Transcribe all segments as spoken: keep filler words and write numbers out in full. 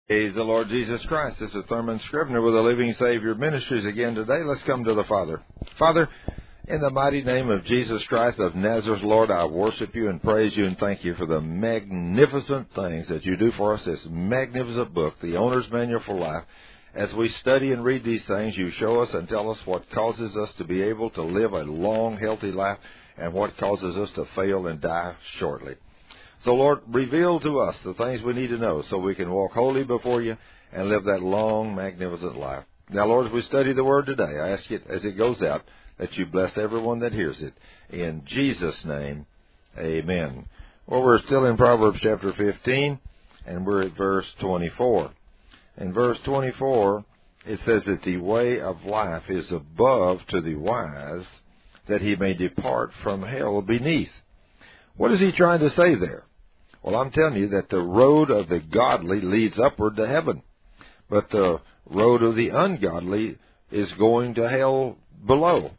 Praise the Lord Jesus Christ. This is Thurman Scrivener with the Living Savior Ministries again today. Let's come to the Father. Father, in the mighty name of Jesus Christ of Nazareth, Lord, I worship you and praise you and thank you for the magnificent things that you do for us, this magnificent book, The Owner's Manual for Life. As we study and read these things, you show us and tell us what causes us to be able to live a long, healthy life and what causes us to fail and die shortly. So, Lord, reveal to us the things we need to know so we can walk holy before you and live that long, magnificent life. Now, Lord, as we study the Word today, I ask it as it goes out that you bless everyone that hears it. In Jesus' name, amen. Well, we're still in Proverbs chapter fifteen, and we're at verse twenty-four. In verse twenty-four, it says that the way of life is above to the wise, that he may depart from hell beneath. What is he trying to say there? Well, I'm telling you that the road of the godly leads upward to heaven, but the road of the ungodly is going to hell below.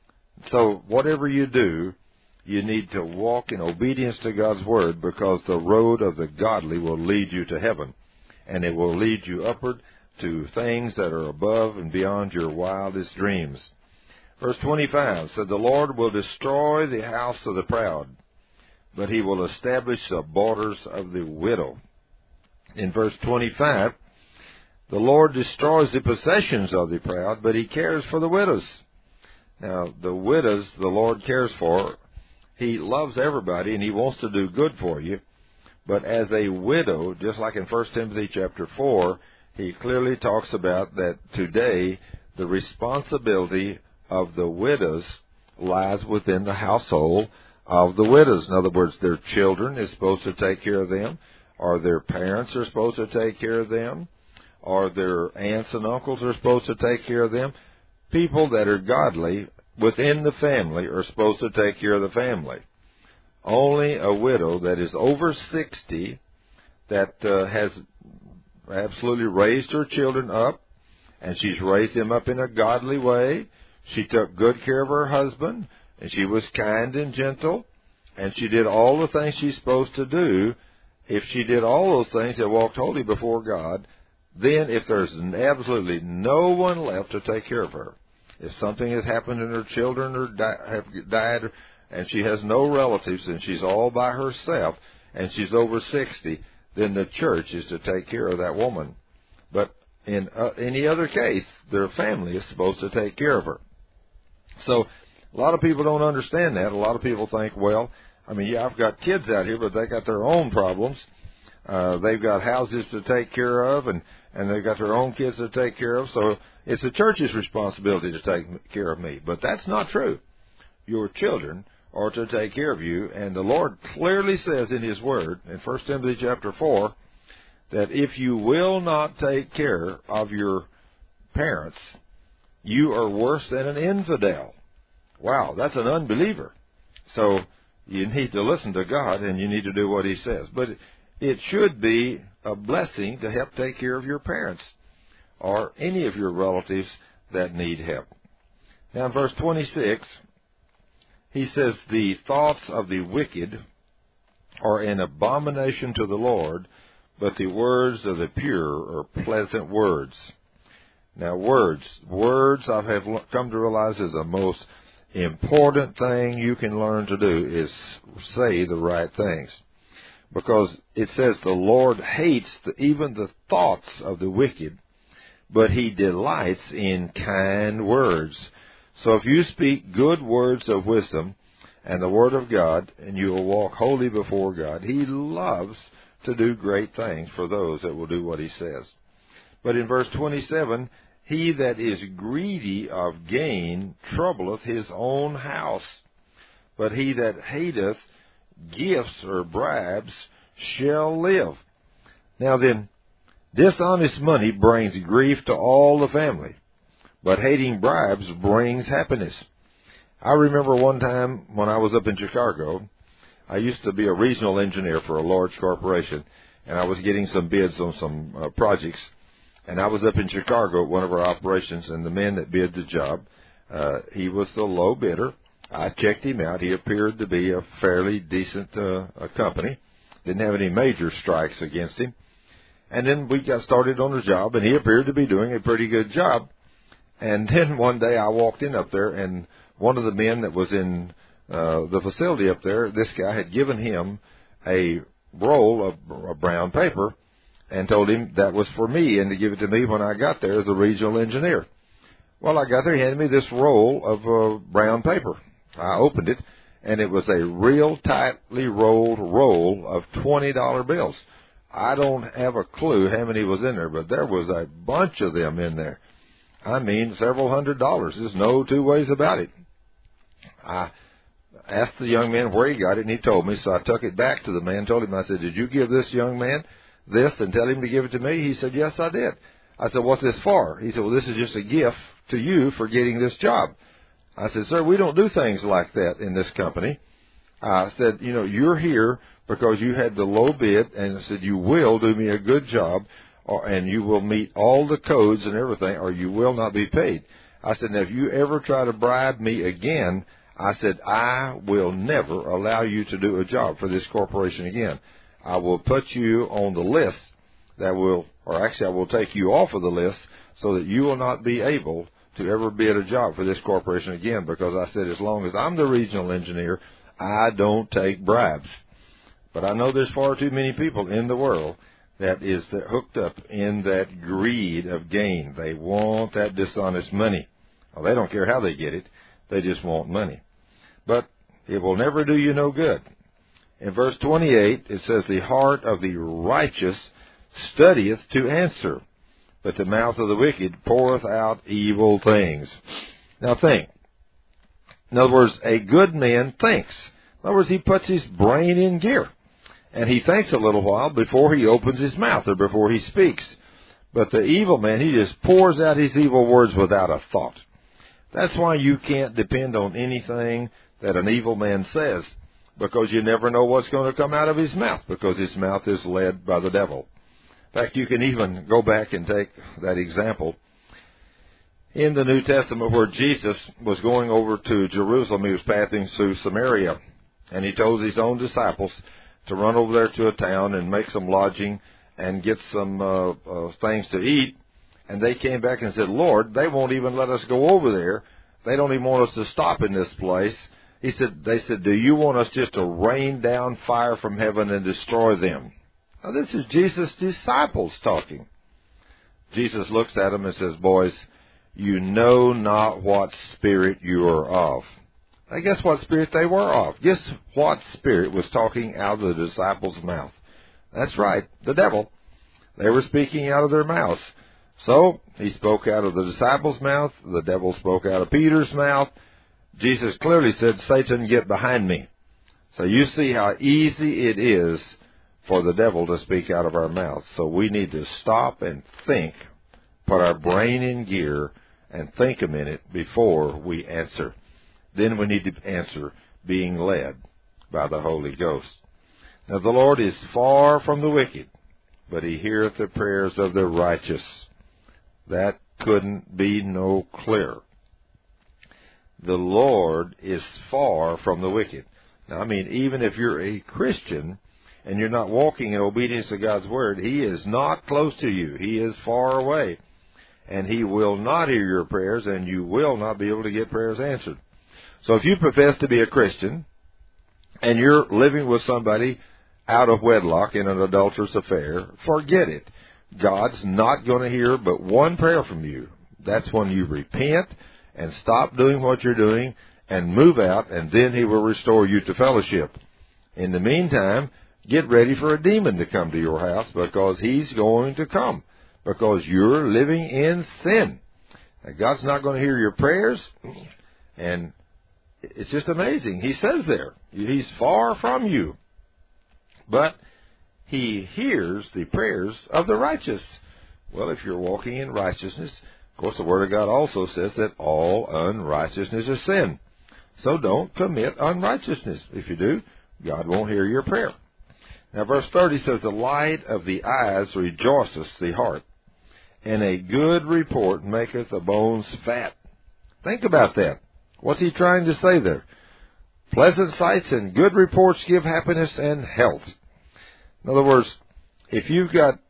So whatever you do, you need to walk in obedience to God's Word, because the road of the godly will lead you to heaven, and it will lead you upward to things that are above and beyond your wildest dreams. Verse twenty-five said, the Lord will destroy the house of the proud, but he will establish the borders of the widow. In verse twenty-five, the Lord destroys the possessions of the proud, but he cares for the widows. Now, the widows the Lord cares for. He loves everybody, and he wants to do good for you. But as a widow, just like in First Timothy chapter four, he clearly talks about that today the responsibility of the widows lies within the household of the widows. In other words, their children is supposed to take care of them, or their parents are supposed to take care of them, or their aunts and uncles are supposed to take care of them. People that are godly within the family are supposed to take care of the family. Only a widow that is over sixty, that uh, has absolutely raised her children up, and she's raised them up in a godly way. She took good care of her husband, and she was kind and gentle, and she did all the things she's supposed to do. If she did all those things and walked holy before God, then if there's absolutely no one left to take care of her, if something has happened and her children are di- have died and she has no relatives and she's all by herself and she's over sixty, then the church is to take care of that woman. But in uh, any other case, their family is supposed to take care of her. So a lot of people don't understand that. A lot of people think, well, I mean, yeah, I've got kids out here, but they got their own problems. Uh, they've got houses to take care of, and, and they've got their own kids to take care of. So it's the church's responsibility to take care of me. But that's not true. Your children are to take care of you. And the Lord clearly says in His Word, in First Timothy chapter four, that if you will not take care of your parents, you are worse than an infidel. Wow, that's an unbeliever. So you need to listen to God, and you need to do what He says. But it should be a blessing to help take care of your parents or any of your relatives that need help. Now in verse twenty-six, he says, the thoughts of the wicked are an abomination to the Lord, but the words of the pure are pleasant words. Now words, words I have come to realize is the most important thing you can learn to do is say the right things. Because it says the Lord hates the, even the thoughts of the wicked, but He delights in kind words. So if you speak good words of wisdom and the Word of God, and you will walk holy before God, He loves to do great things for those that will do what He says. But in verse twenty-seven, he that is greedy of gain troubleth his own house, but he that hateth gifts or bribes shall live. Now then, dishonest money brings grief to all the family, but hating bribes brings happiness. I remember one time when I was up in Chicago, I used to be a regional engineer for a large corporation, and I was getting some bids on some uh, projects. And I was up in Chicago at one of our operations, and the man that bid the job, uh, he was the low bidder. I checked him out. He appeared to be a fairly decent uh, a company. Didn't have any major strikes against him. And then we got started on the job, and he appeared to be doing a pretty good job. And then one day I walked in up there, and one of the men that was in uh, the facility up there, this guy had given him a roll of, of brown paper and told him that was for me and to give it to me when I got there as a regional engineer. Well, I got there, he handed me this roll of uh, brown paper. I opened it, and it was a real tightly rolled roll of twenty dollar bills. I don't have a clue how many was in there, but there was a bunch of them in there. I mean, several hundred dollars. There's no two ways about it. I asked the young man where he got it, and he told me, so I took it back to the man, told him, I said, did you give this young man this and tell him to give it to me? He said, yes, I did. I said, what's this for? He said, well, this is just a gift to you for getting this job. I said, sir, we don't do things like that in this company. I said, you know, you're here because you had the low bid, and I said, you will do me a good job, or, and you will meet all the codes and everything, or you will not be paid. I said, now, if you ever try to bribe me again, I said, I will never allow you to do a job for this corporation again. I will put you on the list that will, or actually I will take you off of the list so that you will not be able to ever bid a job for this corporation again, because I said, as long as I'm the regional engineer, I don't take bribes. But I know there's far too many people in the world that is hooked up in that greed of gain. They want that dishonest money. Well, they don't care how they get it. They just want money. But it will never do you no good. In verse twenty-eight, it says, the heart of the righteous studieth to answer, but the mouth of the wicked poureth out evil things. Now think. In other words, a good man thinks. In other words, he puts his brain in gear. And he thinks a little while before he opens his mouth or before he speaks. But the evil man, he just pours out his evil words without a thought. That's why you can't depend on anything that an evil man says, because you never know what's going to come out of his mouth, because his mouth is led by the devil. In fact, you can even go back and take that example. In the New Testament, where Jesus was going over to Jerusalem, he was passing through Samaria, and he told his own disciples to run over there to a town and make some lodging and get some uh, uh, things to eat. And they came back and said, Lord, they won't even let us go over there. They don't even want us to stop in this place. He said, they said, do you want us just to rain down fire from heaven and destroy them? Now, this is Jesus' disciples talking. Jesus looks at them and says, boys, you know not what spirit you are of. Now, guess what spirit they were of? Guess what spirit was talking out of the disciples' mouth? That's right, the devil. They were speaking out of their mouths. So, he spoke out of the disciples' mouth. The devil spoke out of Peter's mouth. Jesus clearly said, Satan, get behind me. So you see how easy it is for the devil to speak out of our mouths. So we need to stop and think, put our brain in gear, and think a minute before we answer. Then we need to answer being led by the Holy Ghost. Now the Lord is far from the wicked, but he heareth the prayers of the righteous. That couldn't be no clearer. The Lord is far from the wicked. Now, I mean, even if you're a Christian and you're not walking in obedience to God's Word, he is not close to you. He is far away. And he will not hear your prayers, and you will not be able to get prayers answered. So if you profess to be a Christian and you're living with somebody out of wedlock in an adulterous affair, forget it. God's not going to hear but one prayer from you. That's when you repent and stop doing what you're doing and move out, and then he will restore you to fellowship. In the meantime, get ready for a demon to come to your house, because he's going to come, because you're living in sin. Now, God's not going to hear your prayers, and it's just amazing. He says there, he's far from you, but he hears the prayers of the righteous. Well, if you're walking in righteousness, of course, the Word of God also says that all unrighteousness is sin. So don't commit unrighteousness. If you do, God won't hear your prayer. Now, verse thirty says, the light of the eyes rejoiceth the heart, and a good report maketh the bones fat. Think about that. What's he trying to say there? Pleasant sights and good reports give happiness and health. In other words, if you've got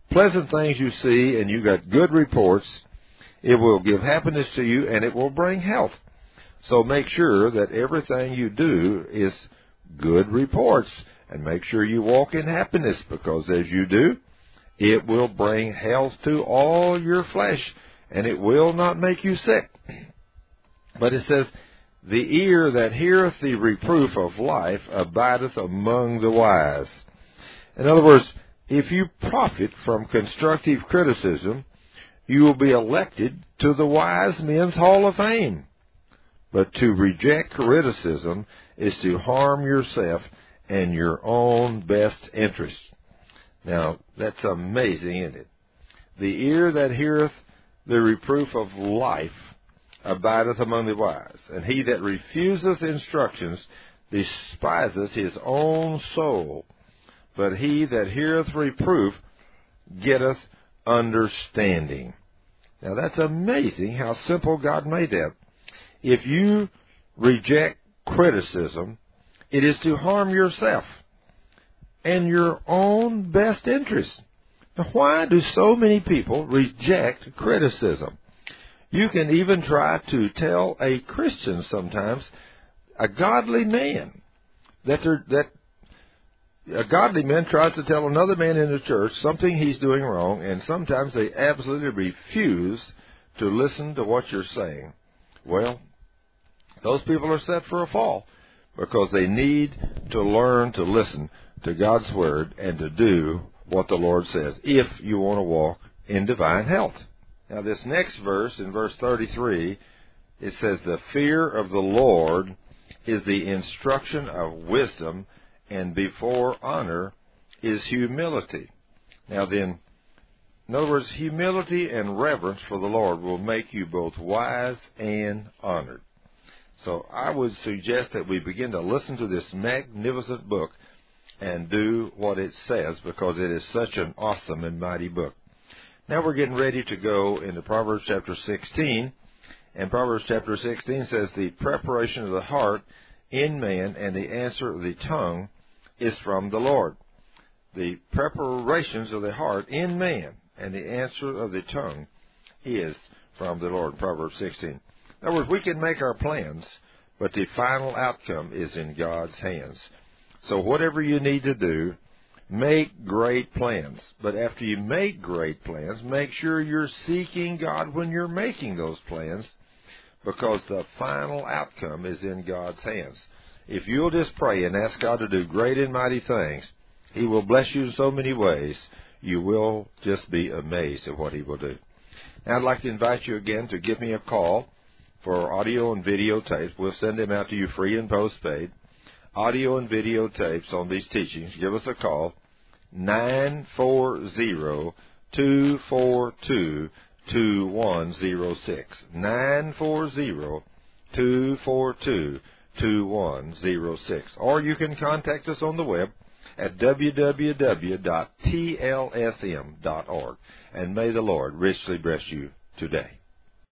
pleasant things you see and you got good reports, it will give happiness to you and it will bring health. So make sure that everything you do is good reports, and make sure you walk in happiness, because as you do, it will bring health to all your flesh, and it will not make you sick. But it says, the ear that heareth the reproof of life abideth among the wise. In other words, if you profit from constructive criticism, you will be elected to the wise men's hall of fame. But to reject criticism is to harm yourself and your own best interests. Now, that's amazing, isn't it? The ear that heareth the reproof of life abideth among the wise, and he that refuseth instructions despiseth his own soul. But he that heareth reproof getteth understanding. Now, that's amazing how simple God made that. If you reject criticism, it is to harm yourself and your own best interest. Now, why do so many people reject criticism? You can even try to tell a Christian sometimes, a godly man, that they're, that a godly man tries to tell another man in the church something he's doing wrong, and sometimes they absolutely refuse to listen to what you're saying. Well, those people are set for a fall, because they need to learn to listen to God's Word and to do what the Lord says, if you want to walk in divine health. Now, this next verse, in verse thirty-three, it says, the fear of the Lord is the instruction of wisdom, and before honor is humility. Now then, in other words, humility and reverence for the Lord will make you both wise and honored. So I would suggest that we begin to listen to this magnificent book and do what it says, because it is such an awesome and mighty book. Now we're getting ready to go into Proverbs chapter sixteen. And Proverbs chapter sixteen says, the preparation of the heart in man and the answer of the tongue is from the Lord. The preparations of the heart in man and the answer of the tongue is from the Lord. Proverbs sixteen. In other words, we can make our plans, but the final outcome is in God's hands. So whatever you need to do, make great plans. But after you make great plans, make sure you're seeking God when you're making those plans, because the final outcome is in God's hands. If you'll just pray and ask God to do great and mighty things, He will bless you in so many ways, you will just be amazed at what He will do. Now, I'd like to invite you again to give me a call for audio and video tapes. We'll send them out to you free and postpaid. Audio and video tapes on these teachings. Give us a call, nine four zero, two four two, two one zero six. nine four zero, two four two, two one zero six. Or you can contact us on the web at w w w dot t l s m dot org. And may the Lord richly bless you today.